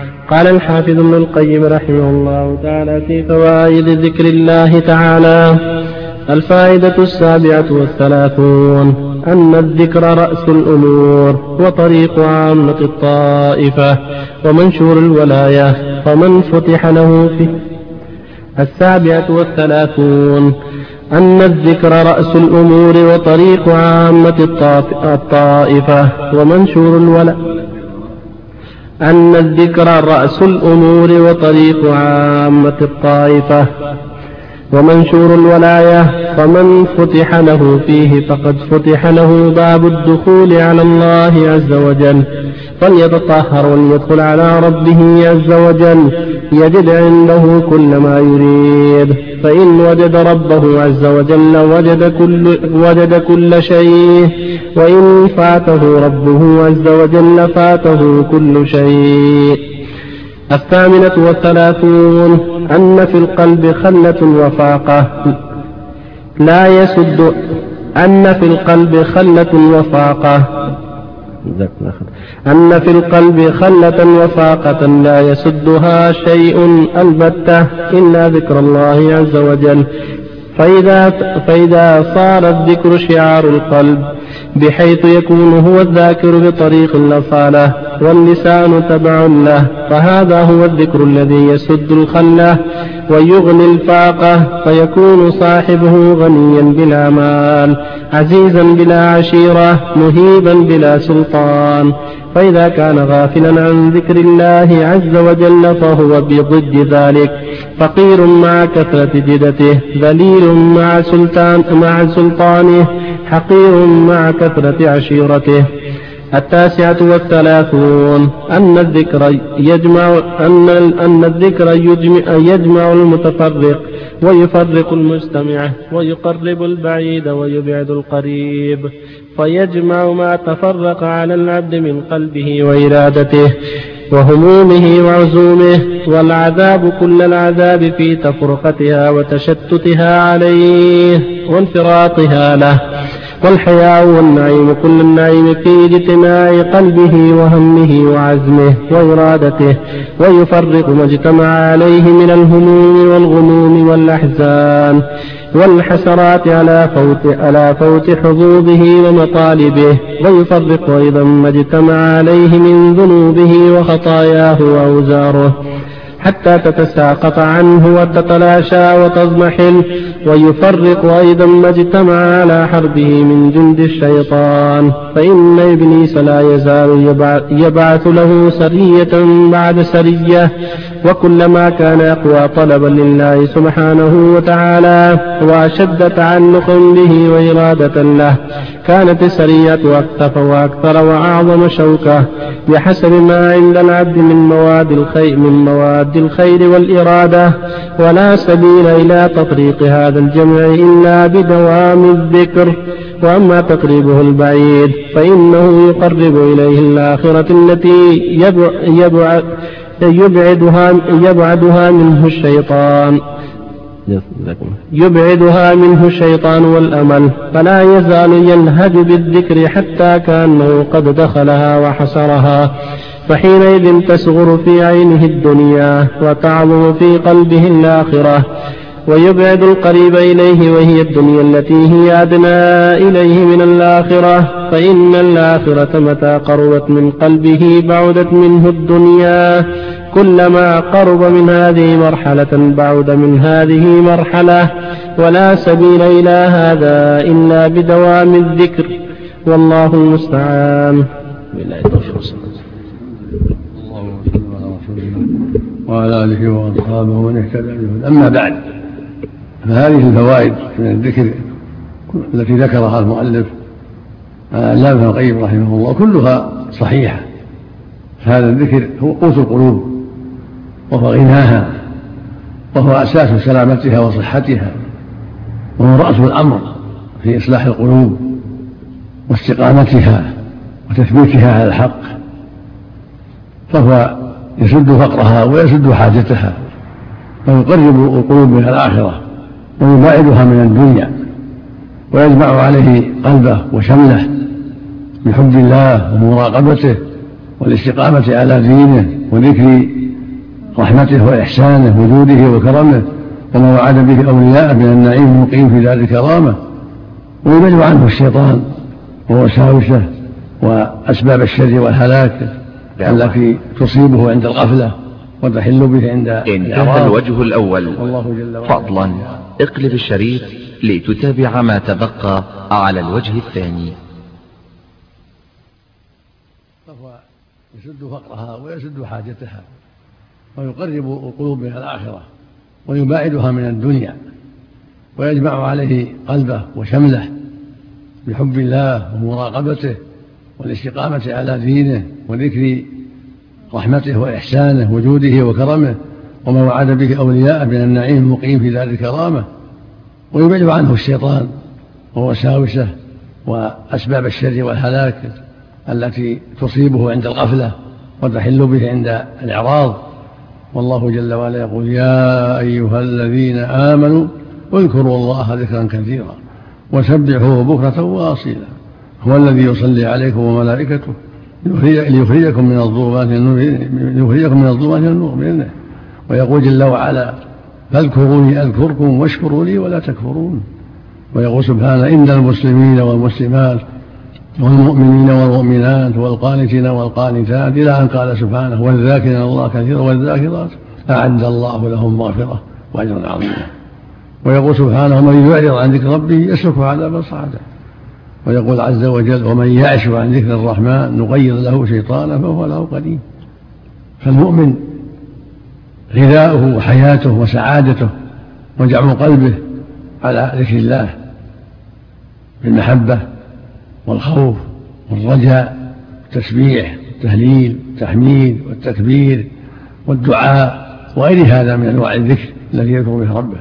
قال الحافظ ابن القيم رحمه الله تعالى في فوائد ذكر الله تعالى: الفائدة 37 أن الذكر رأس الأمور وطريق عامة الطائفة ومنشور الولاية، فمن فتح له فيه. 37 أن الذكر رأس الأمور وطريق عامة الطائفة ومنشور الولاية. أن الذكر رأس الأمور وطريق عامة الطائفة ومنشور الولاية، فمن فتح له فيه فقد فتح له باب الدخول على الله عز وجل، فليتطهر وليدخل على ربه عز وجل يجد عنده كل ما يريد، فإن وجد ربه عز وجل وجد كل شيء، وإن فاته ربه عز وجل فاته كل شيء. 38 أن في القلب خلة وفاقة لا يسد. أن في القلب خلة وفاقة أن في القلب خلة وفاقة لا يسدها شيء البتة إلا ذكر الله عز وجل، فإذا صار الذكر شعار القلب بحيث يكون هو الذاكر بطريق الأصالة واللسان تبع له، فهذا هو الذكر الذي يسد الخلة ويغني الفاقة، فيكون صاحبه غنيا بلا مال، عزيزا بلا عشيرة، مهيبا بلا سلطان. فإذا كان غافلا عن ذكر الله عز وجل فهو بضد ذلك، فقير مع كثرة جدته، ذليل مع سلطانه، حقير مع كثرة عشيرته. 39 أن الذكر يجمع المتفرق ويفرق المجتمع، ويقرب البعيد ويبعد القريب، فيجمع ما تفرق على العبد من قلبه وإرادته وهمومه وعزومه، والعذاب كل العذاب في تفرقتها وتشتتها عليه وانفراطها له، والحياء والنعيم كل النعيم في اجتماع قلبه وهمه وعزمه وإرادته، ويفرق ما اجتمع عليه من الهموم والغموم والأحزان والحسرات على فوت حظوظه ومطالبه، ويفرق أيضا ما اجتمع عليه من ذنوبه وخطاياه وأوزاره حتى تتساقط عنه وتتلاشى وتضمحل، ويفرق أيضا ما اجتمع على حربه من جند الشيطان، فإن إبليس لا يزال يبعث له سرية بعد سرية، وكلما كان أقوى طلبا لله سبحانه وتعالى وأشد تعلقا به وإرادة له كانت السرية أكثر وأكثر وأعظم شوكة بحسب ما عند العبد من مواد الخير والإرادة، ولا سبيل إلى تطريق هذا الجمع إلا بدوام الذكر. وأما تقريبه البعيد فإنه يقرب إليه الآخرة التي يبعدها منه الشيطان والأمل، فلا يزال يلهج بالذكر حتى كأنه قد دخلها وحصرها، فحينئذ تصغر في عينه الدنيا وتعظم في قلبه الآخرة، ويبعد القريب إليه وهي الدنيا التي هي أدنى إليه من الآخرة، فإن الآخرة متى قربت من قلبه بعدت منه الدنيا، كلما قرب من هذه مرحلة بعد من هذه مرحلة، ولا سبيل إلى هذا إلا بدوام الذكر، والله المستعان. بالله التوفيق. اللهم صل على رسول الله وعلى آله وأصحابه ومن اهتدى بهداه. أما بعد، فهذه الفوائد من الذكر التي ذكرها المؤلف الإمام ابن القيم رحمه الله كلها صحيحة، فهذا الذكر هو قوت القلوب وهو غناها وهو أساس سلامتها وصحتها، وهو رأس الأمر في إصلاح القلوب واستقامتها وتثبيتها على الحق، فهو يسد فقرها ويسد حاجتها ويقرب القلوب من الآخرة ويباعدها من الدنيا، ويجمع عليه قلبه وشمله بحب الله ومراقبته والاستقامة على دينه وذكر رحمته وإحسانه وجوده وكرمه وما وعد به أولياءه من النعيم المقيم في دار الكرامة، ويبعد عنه الشيطان ووساوسه وأسباب الشر والهلاك التي تصيبه عند الغفلة وتحل به عند انتهى الوجه الأول. فضلا اقلب الشريط لتتابع ما تبقى على الوجه الثاني. فهو يسد فقرها ويسد حاجتها ويقرب القلوب من الآخرة ويباعدها من الدنيا ويجمع عليه قلبه وشمله بحب الله ومراقبته والاستقامة على دينه وذكر رحمته وإحسانه وجوده وكرمه وما وعد به أولياءه من النعيم المقيم في دار الكرامة، ويبعد عنه الشيطان ووساوسه وأسباب الشر والهلاك التي تصيبه عند الغفلة وتحل به عند الإعراض. والله جل وعلا يقول: يا أيها الذين آمنوا اذكروا الله ذكرا كثيرا وسبحوه بكرة وأصيلا هو الذي يصلي عليكم وملائكته ليخرجكم من الظلمات إلى النور بإذنه. ويقول جل وعلا: فاذكروني أذكركم واشكروا لي ولا تكفرون. ويقول سبحانه: إن المسلمين والمسلمات والمؤمنين والمؤمنات والقانتين والقانتات إلى أن قال سبحانه: والذاكرين الله كثيرا والذاكرات أعد الله لهم مغفرة وأجرا عظيما. ويقول سبحانه: من يعرض عن ذكر ربه يسلكه عذابا صعدا. ويقول عز وجل: ومن يعش عن ذكر الرحمن نقيض له شيطانا فهو له قرين. فالمؤمن غذاؤه وحياته وسعادته وجعل قلبه على ذكر الله بالمحبة والخوف والرجاء والتسبيح والتهليل والتحميد والتكبير والدعاء وغير هذا من أنواع الذكر الذي يذكر به ربه.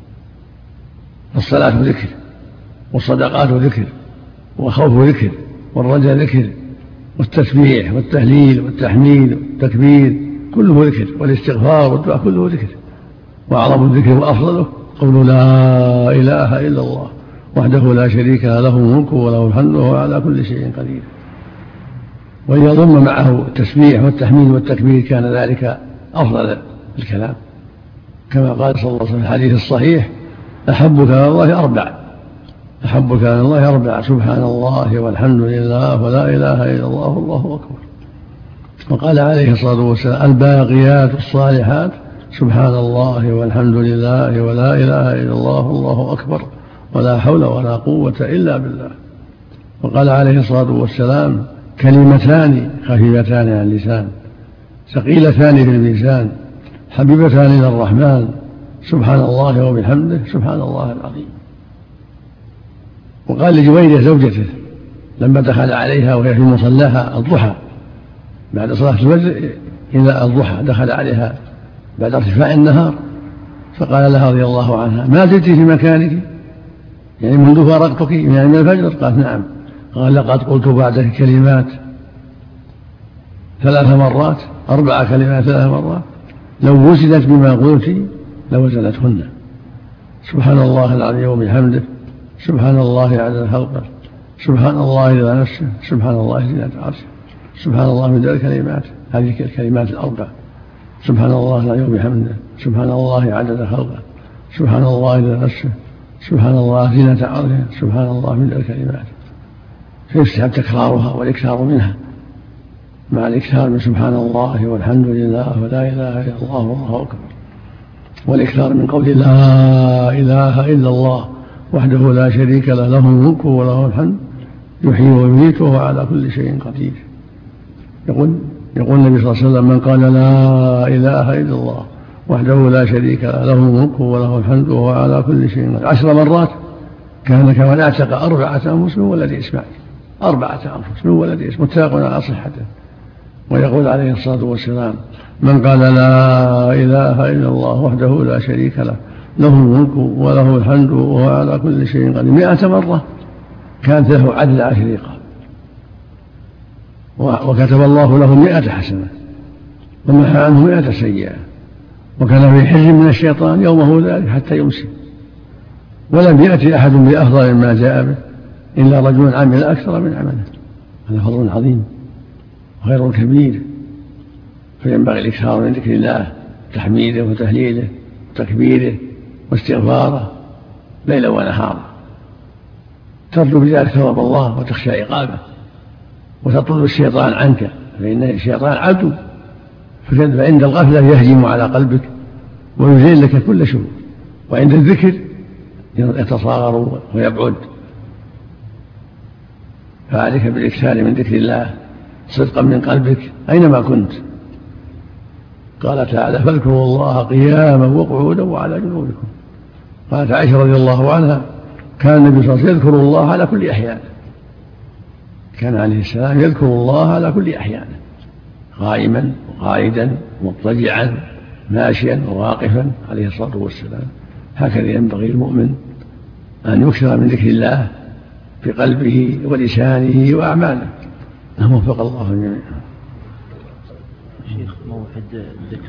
الصلاة ذكر والصدقات ذكر والخوف ذكر والرجاء ذكر والتسبيح والتهليل والتحميد والتكبير كله ذكر، والاستغفار والدعاء كله ذكر. وأعظم الذكر وأفضله قول لا إله إلا الله وحده لا شريك له الملك وله الحمد وهو على كل شيء قدير. وإذا ضم معه التسبيح والتحميد والتكبير كان ذلك أفضل الكلام، كما قال صلى الله عليه وسلم في الحديث الصحيح: أحبك إلى الله أربع سبحان الله والحمد لله ولا إله إلا الله والله أكبر. وقال عليه الصلاة والسلام: الباقيات الصالحات سبحان الله والحمد لله ولا إله إلا الله والله أكبر ولا حول ولا قوة إلا بالله. وقال عليه الصلاة والسلام: كلمتان خفيفتان عن اللسان ثقيلتان في الميزان حبيبتان إلى الرحمن سبحان الله وبحمده سبحان الله العظيم. وقال لجويرية زوجته لما دخل عليها وهي في مصلاها الضحى بعد صلاة الفجر إلى الضحى، دخل عليها بعد ارتفاع النهار، فقال لها رضي الله عنها: ما زلت في مكانك يعني منذ فارقتك يعني من الفجر؟ قالت: نعم. قال: لقد قلت بعدك كلمات 3 مرات 4 كلمات 3 مرات لو وزنت بما قلت لوزنتهن سبحان الله العظيم وبحمده سبحان الله عدد خلقه سبحان الله رضا نفسه سبحان الله زينة عرشه سبحان الله من ذلك الكلمات. هذه الكلمات الأربع: سبحان الله العظيم وبحمده سبحان الله عدد خلقه سبحان الله رضا نفسه سبحان الله زينة عرشه سبحان الله من ذلك الكلمات. فيستحب تكرارها والإكثار منها مع الإكثار من سبحان الله والحمد لله ولا إله إلا الله والله أكبر، والإكثار من قول لا إله إلا الله وحده لا شريك له له الملك وله الحمد يحيي ويميت وهو على كل شيء قدير. يقول النبي صلى الله عليه وسلم: من قال لا إله إلا الله وحده لا شريك له الملك وله الحمد وهو على كل شيء قدير 10 مرات كان كمن اعتق 4 أنفس من ولد إسماعيل. 4 أنفس من ولد إسماعيل متفق على صحته. ويقول عليه الصلاة والسلام: من قال لا إله إلا الله وحده لا شريك له له الملك وله الحمد وهو على كل شيء قدير 100 مرة كانت له عدل 10 رقاب، وكتب الله له 100 حسنة ومحى عنه 100 سيئة، وكان في حزب من الشيطان يومه ذلك حتى يمسي. ولم يأتي أحد بأفضل مما جاء به إلا رجل عمل أكثر من عمله. هذا فضل عظيم وخير كبير. فينبغي الإكثار من ذكر الله، تحميده وتهليله وتكبيره واستغفاره ليلا ونهارا، ترجو بذلك ثواب الله وتخشى عقابه، وتطرد الشيطان عنك، فإن الشيطان عدو، فعند الغفلة يهجم على قلبك ويزيل لك كل شر، وعند الذكر يتصاغر ويبعد. فعليك بالإكثار من ذكر الله صدقا من قلبك أينما كنت. قال تعالى: فاذكروا الله قياما وقعودا وعلى جنوبكم. قالت عائشة رضي الله عنها: كان النبي صلى الله عليه وسلم يذكر الله على كل أحيانه، كان عليه السلام يذكر الله على كل أحيانه، قائما وقاعدا مضطجعا ماشيا وواقفا عليه الصلاة والسلام. هكذا ينبغي المؤمن أن يكثر من ذكر الله في قلبه ولسانه وأعماله. وفق الله الجميع. شيخ موعد الذكر